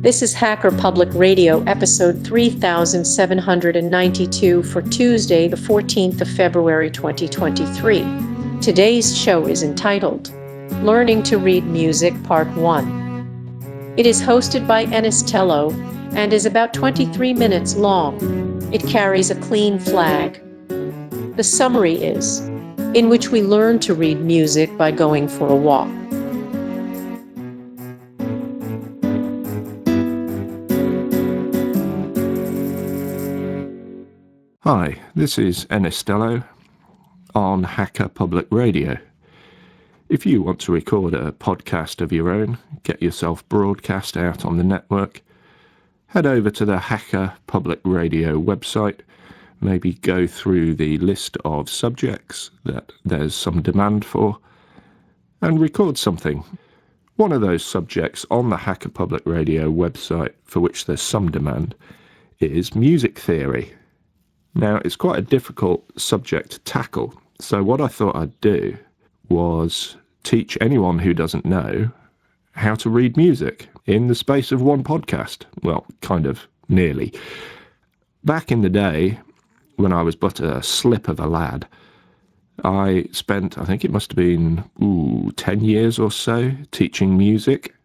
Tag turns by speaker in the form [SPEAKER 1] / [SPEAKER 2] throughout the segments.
[SPEAKER 1] This is Hacker Public Radio, episode 3792 for Tuesday, the 14th of February, 2023. Today's show is entitled, Learning to Read Music, Part 1. It is hosted by Enes Tello and is about 23 minutes long. It carries a clean flag. The summary is, in which we learn to read music by going for a walk.
[SPEAKER 2] Hi, this is Enes Tello on Hacker Public Radio. If you want to record a podcast of your own, get yourself broadcast out on the network, head over to the Hacker Public Radio website, maybe go through the list of subjects that there's some demand for, and record something. One of those subjects on the Hacker Public Radio website for which there's some demand is music theory. Now, it's quite a difficult subject to tackle, so what I thought I'd do was teach anyone who doesn't know how to read music in the space of one podcast. Well, kind of, nearly. Back in the day, when I was but a slip of a lad, I spent, I think it must have been, 10 years or so teaching music.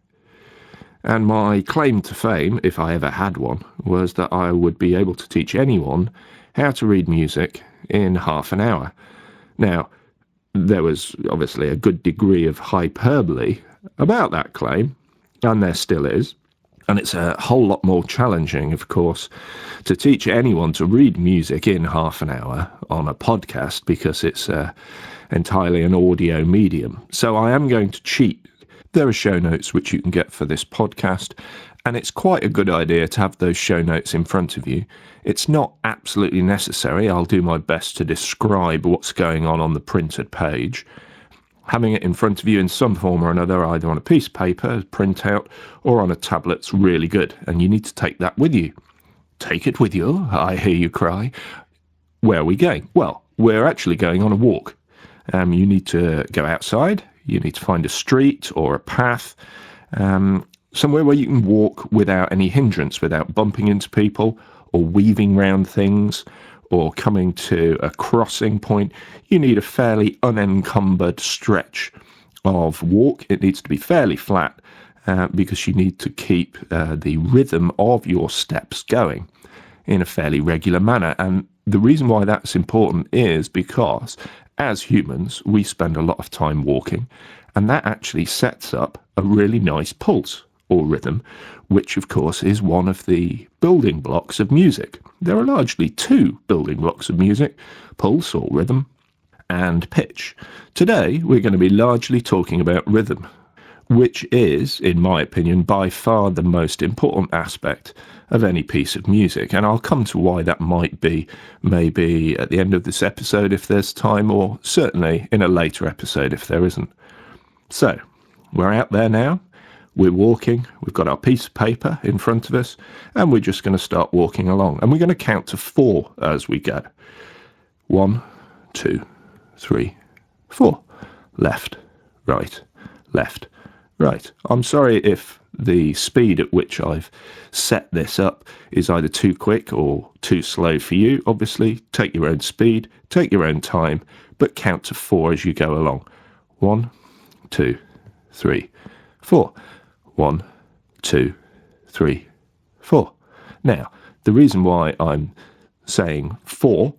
[SPEAKER 2] And my claim to fame, if I ever had one, was that I would be able to teach anyone how to read music in half an hour. Now, there was obviously a good degree of hyperbole about that claim, and there still is. And it's a whole lot more challenging, of course, to teach anyone to read music in half an hour on a podcast because it's entirely an audio medium. So I am going to cheat. There are show notes which you can get for this podcast, and it's quite a good idea to have those show notes in front of you. It's not absolutely necessary. I'll do my best to describe what's going on the printed page. Having it in front of you in some form or another, either on a piece of paper, printout, or on a tablet's really good, and you need to take that with you. Take it with you, I hear you cry. Where are we going? Well, we're actually going on a walk. You need to go outside. You need to find a street or a path, somewhere where you can walk without any hindrance, without bumping into people or weaving round things or coming to a crossing point. You need a fairly unencumbered stretch of walk. It needs to be fairly flat because you need to keep the rhythm of your steps going in a fairly regular manner. And the reason why that's important is because as humans, we spend a lot of time walking, and that actually sets up a really nice pulse or rhythm, which of course is one of the building blocks of music. There are largely two building blocks of music, pulse or rhythm, and pitch. Today we're going to be largely talking about rhythm, which is, in my opinion, by far the most important aspect of any piece of music, and I'll come to why that might be maybe at the end of this episode if there's time, or certainly in a later episode if there isn't. So, we're out there now. We're walking, we've got our piece of paper in front of us, and we're just going to start walking along. And we're going to count to 4 as we go. 1, 2, 3, 4. Left, right, left, right. I'm sorry if the speed at which I've set this up is either too quick or too slow for you. Obviously, take your own speed, take your own time, but count to 4 as you go along. 1, 2, 3, 4. 1, 2, 3, 4. Now, the reason why I'm saying 4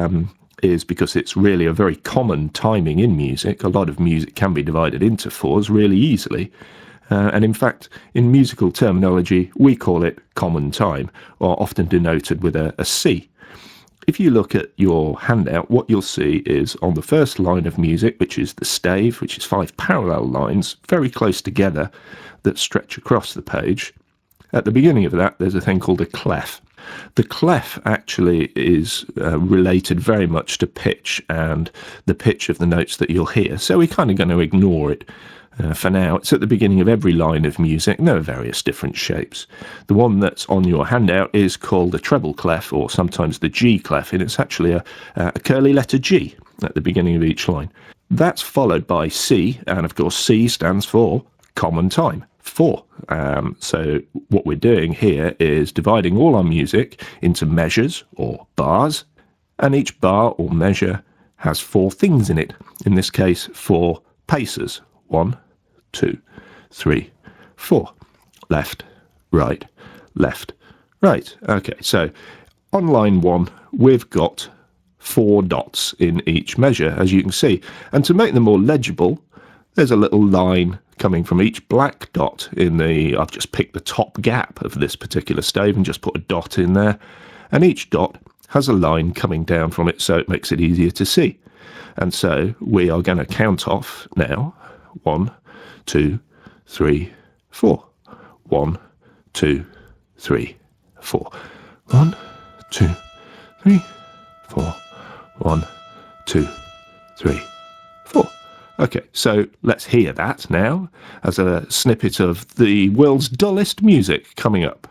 [SPEAKER 2] is because it's really a very common timing in music. A lot of music can be divided into 4s really easily. And in fact, in musical terminology, we call it common time, or often denoted with a C. If you look at your handout, what you'll see is on the first line of music, which is the stave, which is 5 parallel lines very close together that stretch across the page. At the beginning of that, there's a thing called a clef. The clef actually is related very much to pitch and the pitch of the notes that you'll hear, so we're kind of going to ignore it for now. It's at the beginning of every line of music. There are various different shapes. The one that's on your handout is called a treble clef, or sometimes the G clef, and it's actually a curly letter G at the beginning of each line. That's followed by C, and of course C stands for common time. 4. So what we're doing here is dividing all our music into measures or bars, and each bar or measure has 4 things in it. In this case, 4 paces. 1, 2, 3, 4. Left, right, left, right. Okay, so on line 1, we've got 4 dots in each measure, as you can see. And to make them more legible, there's a little line coming from each black dot in the... I've just picked the top gap of this particular stave and just put a dot in there. And each dot has a line coming down from it, so it makes it easier to see. And so we are going to count off now. 1, 2, 3, 4. 1, 2, 3, 4. 1, 2, 3, 4. 1, 2, 3, 4. Okay, so let's hear that now as a snippet of the world's dullest music coming up.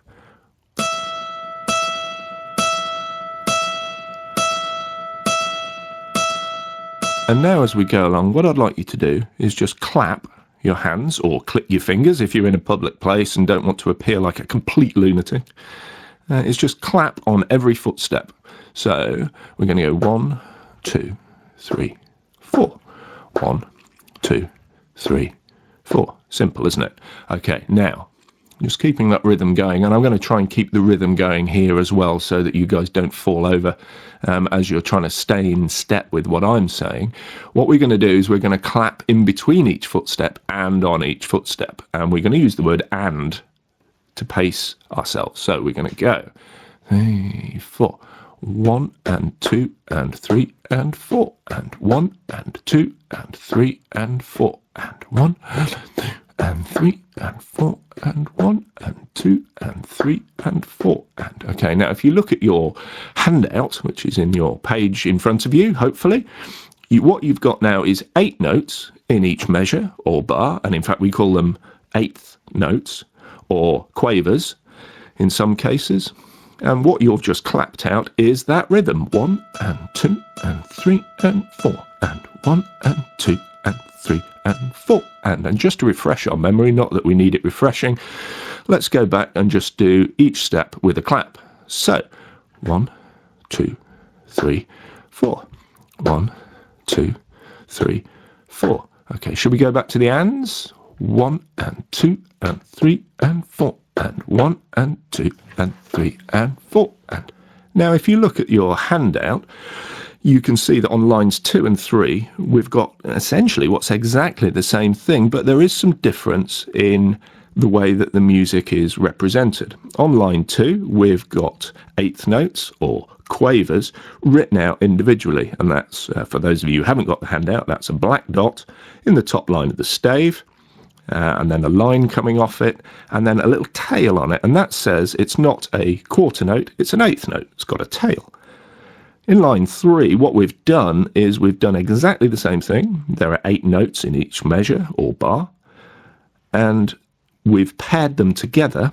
[SPEAKER 2] And now as we go along, what I'd like you to do is just clap your hands or click your fingers if you're in a public place and don't want to appear like a complete lunatic. It's just clap on every footstep. So we're going to go 1, 2, 3, 4. 1, 2, 3, 4. Simple, isn't it? Okay, now just keeping that rhythm going, and I'm going to try and keep the rhythm going here as well so that you guys don't fall over as you're trying to stay in step with what I'm saying. What we're going to do is we're going to clap in between each footstep and on each footstep, and we're going to use the word "and" to pace ourselves. So we're going to go 3, 4. 1 and 2 and 3 and 4 and 1 and 2 and 3 and 4 and 1 and 2 and 3 and 4 and 1 and 2 and 3 and 4 and... Okay, now if you look at your handout, which is in your page in front of you, hopefully, what you've got now is 8 notes in each measure or bar, and in fact we call them 8th notes or quavers in some cases. And what you've just clapped out is that rhythm. 1 and 2 and 3 and 4 and 1 and 2 and 3 and 4 and just to refresh our memory, not that we need it refreshing, let's go back and just do each step with a clap. So 1, 2, 3, 4. 1, 2, 3, 4. Okay, should we go back to the ands? 1 and 2 and 3 and 4 and 1 and 2 and 3 and 4 and... Now if you look at your handout, you can see that on lines 2 and 3 we've got essentially what's exactly the same thing, but there is some difference in the way that the music is represented. On line 2 we've got 8th notes or quavers written out individually, and that's for those of you who haven't got the handout, that's a black dot in the top line of the stave. And then a line coming off it, and then a little tail on it, and that says it's not a quarter note, it's an 8th note. It's got a tail. In line 3, what we've done is we've done exactly the same thing. There are 8 notes in each measure or bar, and we've paired them together,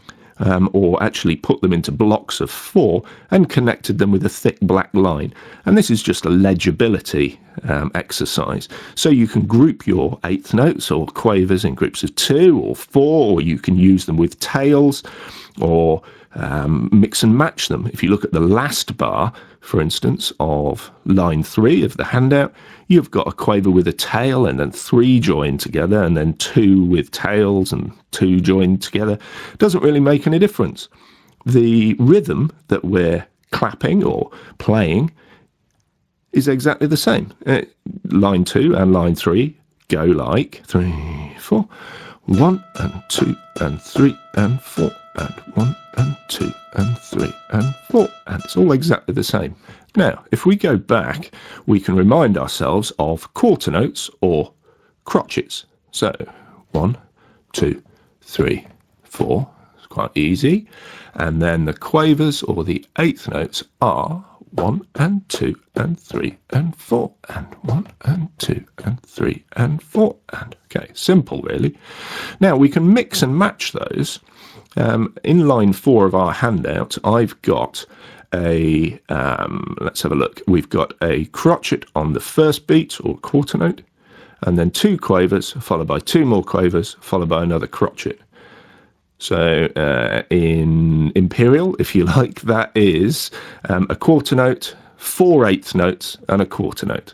[SPEAKER 2] or actually put them into blocks of 4 and connected them with a thick black line. And this is just a legibility exercise. So you can group your 8th notes or quavers in groups of 2 or 4, or you can use them with tails, or mix and match them. If you look at the last bar, for instance, of line 3 of the handout, you've got a quaver with a tail and then 3 joined together, and then 2 with tails and 2 joined together. Doesn't really make any difference. The rhythm that we're clapping or playing is exactly the same. Line 2 and line 3 go like 3, 4, 1 and 2 and 3 and 4 and 1 and 2 and 3 and 4, and it's all exactly the same. Now, if we go back, we can remind ourselves of quarter notes or crotchets. So 1, 2, 3, 4, it's quite easy. And then the quavers or the 8th notes are 1 and 2 and 3 and 4 and 1 and 2 and 3 and 4 and... Okay, simple really. Now we can mix and match those. In line 4 of our handout, I've got a, let's have a look, we've got a crotchet on the first beat or quarter note, and then 2 quavers, followed by 2 more quavers, followed by another crotchet. So in imperial, if you like, that is a quarter note, 4 eighth notes, and a quarter note.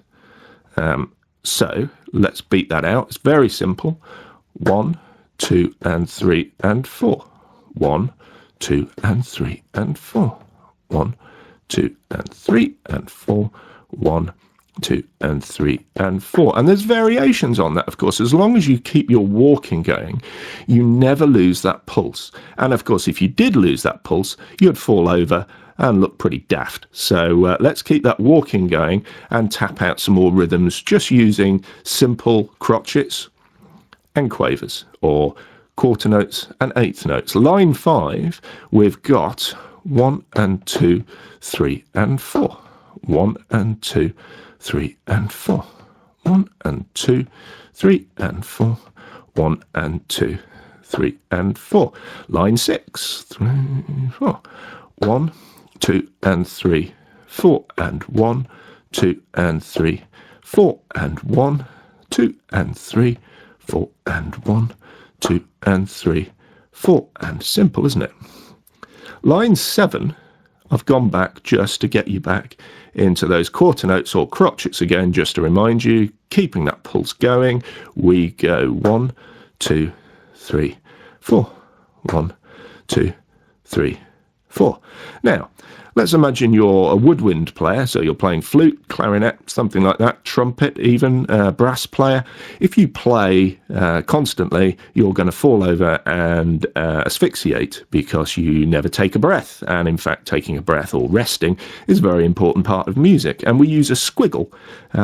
[SPEAKER 2] So let's beat that out. It's very simple. 1, 2, and 3, and 4. 1, 2, and 3, and 4. 1, 2, and 3, and 4. 1, 2, and 3, and 4. And there's variations on that, of course. As long as you keep your walking going, you never lose that pulse. And of course, if you did lose that pulse, you'd fall over and look pretty daft. So let's keep that walking going and tap out some more rhythms just using simple crotchets and quavers, or quarter notes and eighth notes. Line 5, we've got 1 and 2, 3 and 4. 1 and 2, 3 and 4. 1 and 2, 3 and 4. 1 and 2, 3 and 4. Line 6, 3, 4. 1, 2 and 3, 4 and 1, 2 and 3, 4 and 1, 2 and 3, 4 and 1, 2 and 3, 4, and simple, isn't it? Line 7, I've gone back just to get you back into those quarter notes or crotchets again, just to remind you, keeping that pulse going. We go 1, 2, 3, 4. 1, 2, 3, 4. Now, let's imagine you're a woodwind player, so you're playing flute, clarinet, something like that, trumpet even, brass player. If you play constantly, you're going to fall over and asphyxiate because you never take a breath. And in fact, taking a breath or resting is a very important part of music. And we use a squiggle,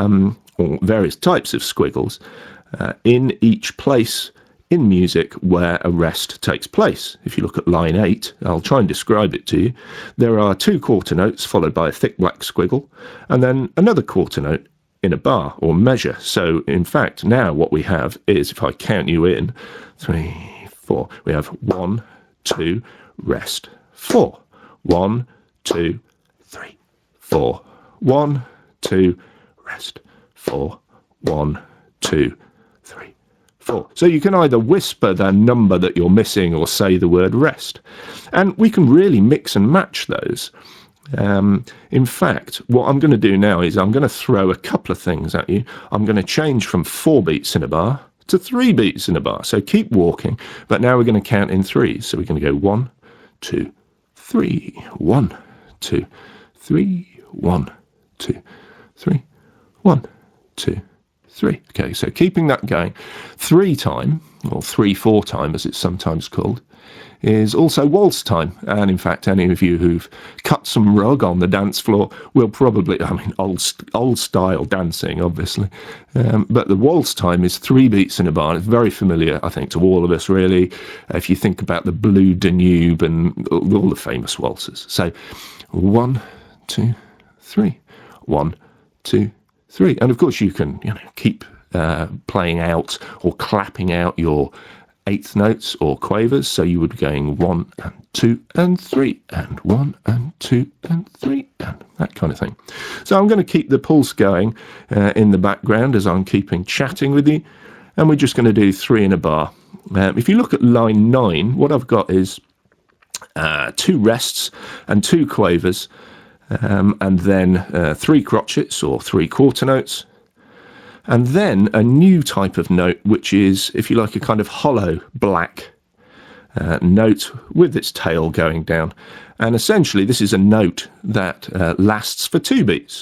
[SPEAKER 2] or various types of squiggles, in each place in music where a rest takes place. If you look at line 8, I'll try and describe it to you. There are 2 quarter notes followed by a thick black squiggle, and then another quarter note in a bar or measure. So in fact, now what we have is, if I count you in, 3, 4, we have 1, 2, rest, 4. 1, 2, 3, 4. 1, 2, rest, 4. 1, 2, 3, 4. So you can either whisper the number that you're missing or say the word rest. And we can really mix and match those. In fact, what I'm going to do now is I'm going to throw a couple of things at you. I'm going to change from 4 beats in a bar to 3 beats in a bar. So keep walking, but now we're going to count in 3s. So we're going to go 1, 2, 3, 1, 2, 3, 1, 2, 3, 1, 2, 3. Okay, so keeping that going. 3 time, or 3/4 time as it's sometimes called, is also waltz time. And in fact, any of you who've cut some rug on the dance floor will probably, I mean, old style dancing, obviously. But the waltz time is 3 beats in a bar. It's very familiar, I think, to all of us, really, if you think about the Blue Danube and all the famous waltzes. So 1, 2, 3. 1, 2, 3. And of course you can, keep playing out or clapping out your eighth notes or quavers. So you would be going 1 and 2 and 3 and 1 and 2 and 3 and that kind of thing. So I'm going to keep the pulse going in the background as I'm keeping chatting with you. And we're just going to do 3 in a bar. If you look at line 9, what I've got is 2 rests and 2 quavers. And then 3 crotchets or 3 quarter notes, and then a new type of note, which is, if you like, a kind of hollow black note with its tail going down. And essentially this is a note that lasts for 2 beats.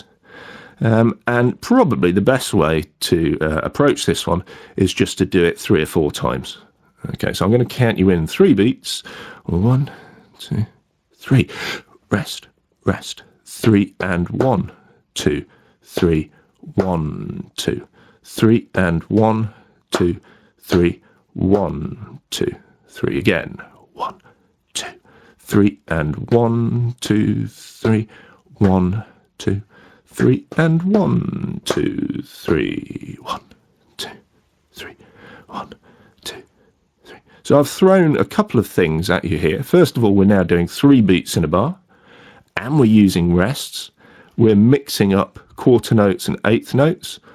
[SPEAKER 2] And probably the best way to approach this one is just to do it 3 or 4 times. Okay, so I'm going to count you in 3 beats. 1, 2, 3. Rest, rest. 3 and 1, 2, 3, 1, 2, 3 and 1, 2, 3, 1, 2, 3 again. 1, 2, 3 and 1, 2, 3, 1, 2, 3 and 1, 2, 3, 1, 2, 3, 1, 2, 3. So I've thrown a couple of things at you here. First of all, we're now doing 3 beats in a bar. And we're using rests. We're mixing up quarter notes and eighth notes.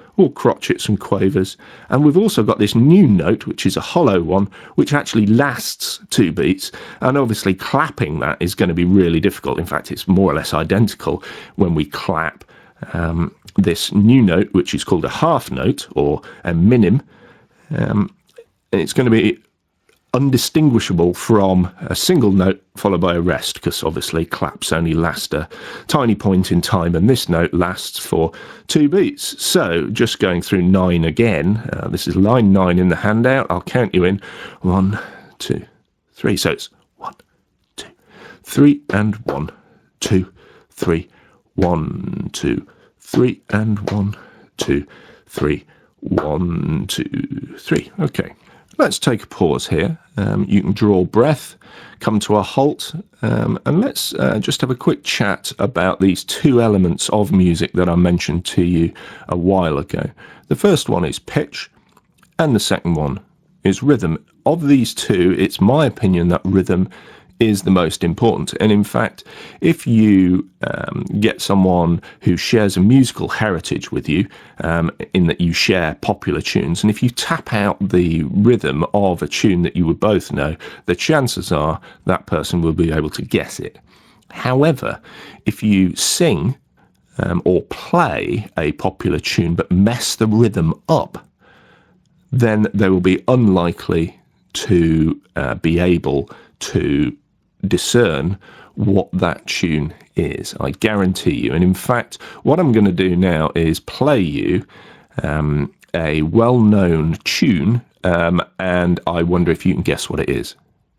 [SPEAKER 2] all crotchets and quavers. And we've also got this new note, which is a hollow one, which actually lasts 2 beats. And obviously clapping that is going to be really difficult. In fact, it's more or less identical when we clap this new note, which is called a half note or a minim. It's going to be undistinguishable from a single note followed by a rest, because obviously claps only last a tiny point in time, and this note lasts for 2 beats. So just going through 9 again, this is line 9 in the handout. I'll count you in 1, 2, 3. So it's 1, 2, 3, and 1, 2, 3, 1, 2, 3, and 1, 2, 3, 1, 2, 3. Okay. Let's take a pause here. You can draw breath, come to a halt, and let's just have a quick chat about these 2 elements of music that I mentioned to you a while ago. The first one is pitch, and the second one is rhythm. Of these 2, it's my opinion that rhythm is the most important. And in fact, if you get someone who shares a musical heritage with you, in that you share popular tunes, and if you tap out the rhythm of a tune that you would both know, the chances are that person will be able to guess it. However, if you sing or play a popular tune but mess the rhythm up, then they will be unlikely to be able to discern what that tune is, I guarantee you. And in fact, what I'm going to do now is play you a well-known tune, and I wonder if you can guess what it is.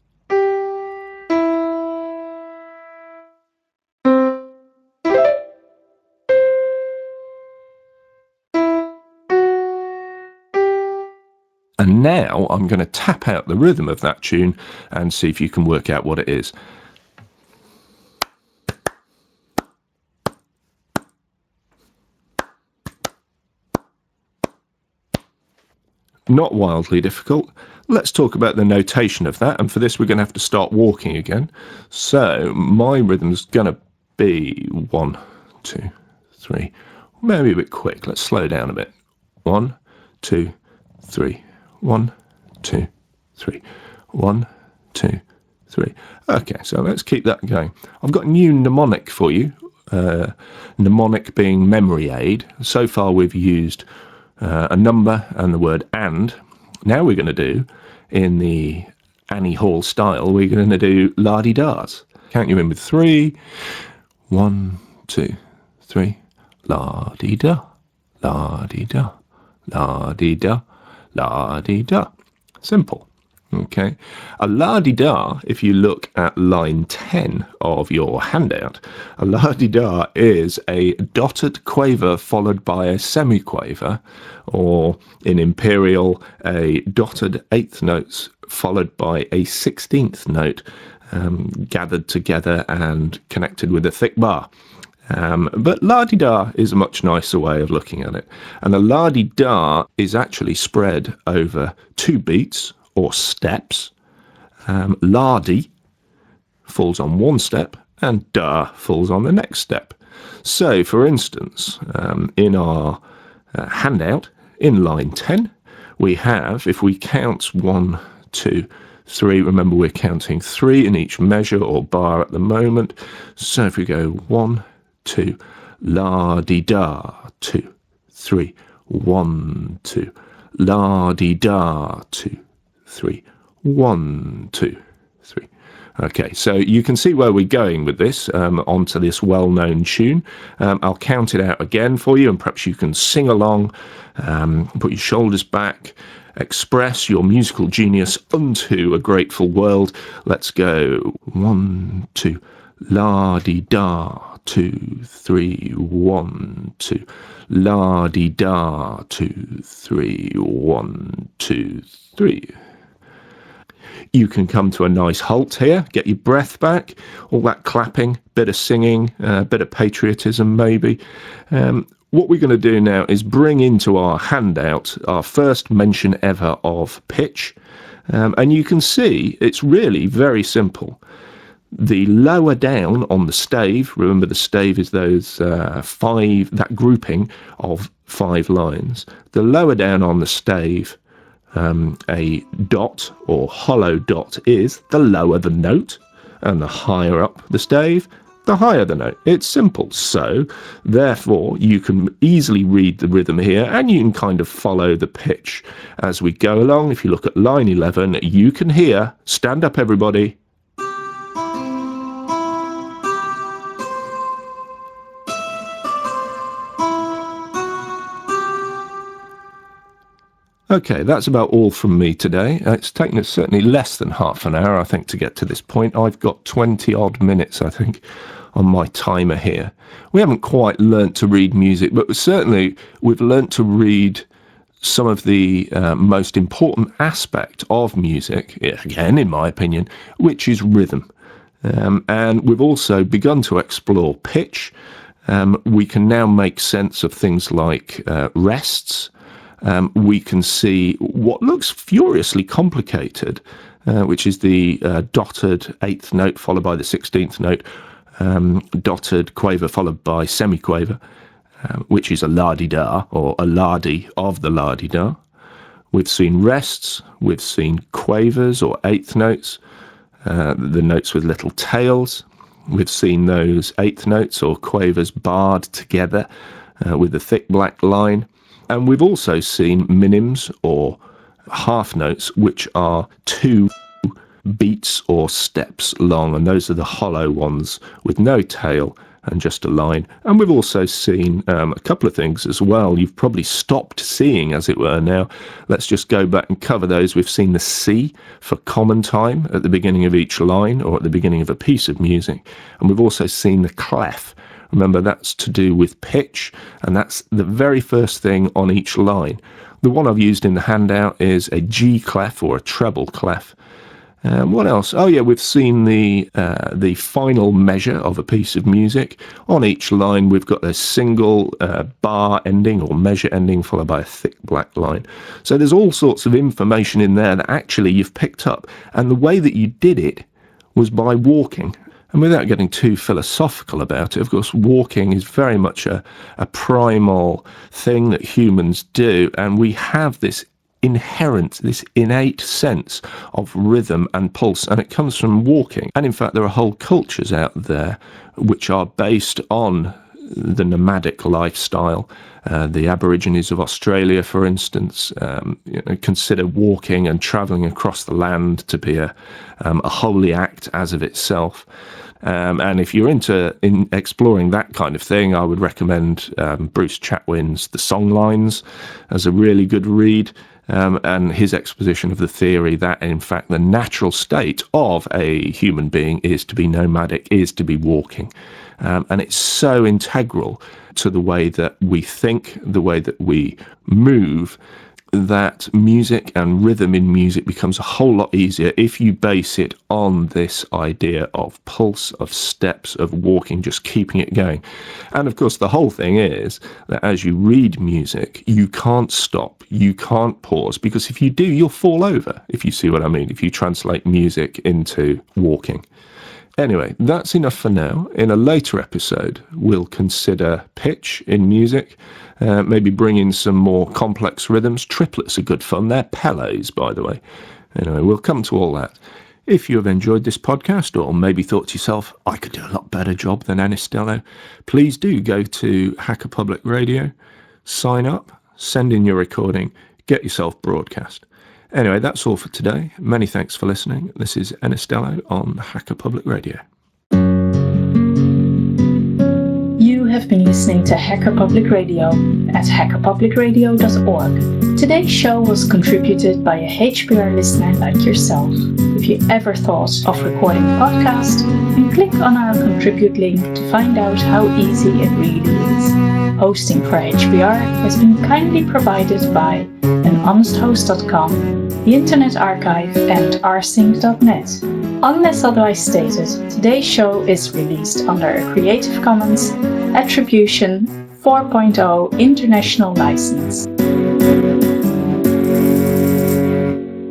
[SPEAKER 2] And now I'm going to tap out the rhythm of that tune and see if you can work out what it is. Not wildly difficult. Let's talk about the notation of that, and for this we're going to have to start walking again. So my rhythm's going to be 1, 2, 3, maybe a bit quick. Let's slow down a bit. 1, 2, 3. 1, 2, 3. 1, 2, 3. Okay, so let's keep that going. I've got a new mnemonic for you. Mnemonic being memory aid. So far we've used a number and the word and. Now we're going to do, in the Annie Hall style, we're going to do la-di-das. Count you in with 3. 1, 2, 3. La-di-da, la-di-da, la-di-da, la-di-da. Simple. Okay. A la-di-da, if you look at line 10 of your handout, a la-di-da is a dotted quaver followed by a semiquaver, or in Imperial, a dotted 8th notes followed by a 16th note, gathered together and connected with a thick bar. But la-di-da is a much nicer way of looking at it. And a la-di-da is actually spread over 2 beats, or steps. La-di falls on 1 step, and da falls on the next step. So, for instance, in our handout, in line 10, we have, if we count 1, 2, 3, remember we're counting 3 in each measure or bar at the moment. So if we go 1, 2, la-di-da, 2, 3, 1, 2, la-di-da, 2, 3, 1, 2, 3. Okay, so you can see where we're going with this, onto this well-known tune. I'll count it out again for you, and perhaps you can sing along, put your shoulders back, express your musical genius unto a grateful world. Let's go. 1, 2, la-di-da, 2, 3, 1, 2, la-di-da, 2, 3, 1, 2, 3. You can come to a nice halt here, get your breath back, all that clapping, bit of singing, bit of patriotism maybe. What we're going to do now is bring into our handout our first mention ever of pitch. And you can see it's really very simple. The lower down on the stave, remember the stave is those that grouping of 5 lines. The lower down on the stave, a dot or hollow dot is, the lower the note, and the higher up the stave, the higher the note. It's simple. So, therefore, you can easily read the rhythm here, and you can kind of follow the pitch as we go along. If you look at line 11, you can hear, stand up everybody, okay, that's about all from me today. It's taken us certainly less than half an hour, I think, to get to this point. I've got 20 odd minutes, I think, on my timer here. We haven't quite learnt to read music, but certainly we've learnt to read some of the most important aspect of music, again, in my opinion, which is rhythm. And we've also begun to explore pitch. We can now make sense of things like rests. We can see what looks furiously complicated, which is the dotted 8th note followed by the 16th note, dotted quaver followed by semiquaver, which is a la-di-da, or a la-di of the la-di-da. We've seen rests, we've seen quavers or 8th notes, the notes with little tails. We've seen those 8th notes or quavers barred together with a thick black line. And we've also seen minims or half notes, which are 2 beats or steps long, and those are the hollow ones with no tail and just a line. And we've also seen a couple of things as well you've probably stopped seeing, as it were. Now let's just go back and cover those. We've seen the C for common time at the beginning of each line or at the beginning of a piece of music, and we've also seen the clef. Remember, that's to do with pitch, and that's the very first thing on each line. The one I've used in the handout is a G clef or a treble clef. What else? Oh yeah, we've seen the final measure of a piece of music. On each line we've got a single bar ending or measure ending followed by a thick black line. So there's all sorts of information in there that actually you've picked up, and the way that you did it was by walking. And without getting too philosophical about it, of course, walking is very much a primal thing that humans do, and we have this inherent, this innate sense of rhythm and pulse, and it comes from walking. And in fact, there are whole cultures out there which are based on the nomadic lifestyle. The Aborigines of Australia, for instance, consider walking and travelling across the land to be a holy act as of itself. And if you're in exploring that kind of thing, I would recommend Bruce Chatwin's The Songlines as a really good read, and his exposition of the theory that, in fact, the natural state of a human being is to be nomadic, is to be walking. And it's so integral to the way that we think, the way that we move, that music and rhythm in music becomes a whole lot easier if you base it on this idea of pulse, of steps, of walking, just keeping it going. And of course the whole thing is that as you read music, you can't stop, you can't pause, because if you do, you'll fall over, if you see what I mean, if you translate music into walking. Anyway, that's enough for now. In a later episode, we'll consider pitch in music, maybe bring in some more complex rhythms. Triplets are good fun. They're Pelés, by the way. Anyway, we'll come to all that. If you have enjoyed this podcast, or maybe thought to yourself, I could do a lot better job than Anistello, please do go to Hacker Public Radio, sign up, send in your recording, get yourself broadcast. Anyway, that's all for today. Many thanks for listening. This is Anistello on Hacker Public Radio.
[SPEAKER 3] You have been listening to Hacker Public Radio at hackerpublicradio.org. Today's show was contributed by a HPR listener like yourself. If you ever thought of recording a podcast, then click on our contribute link to find out how easy it really is. Hosting for HPR has been kindly provided by anhonesthost.com, the Internet Archive, and rsync.net. Unless otherwise stated, today's show is released under a Creative Commons Attribution 4.0 International License.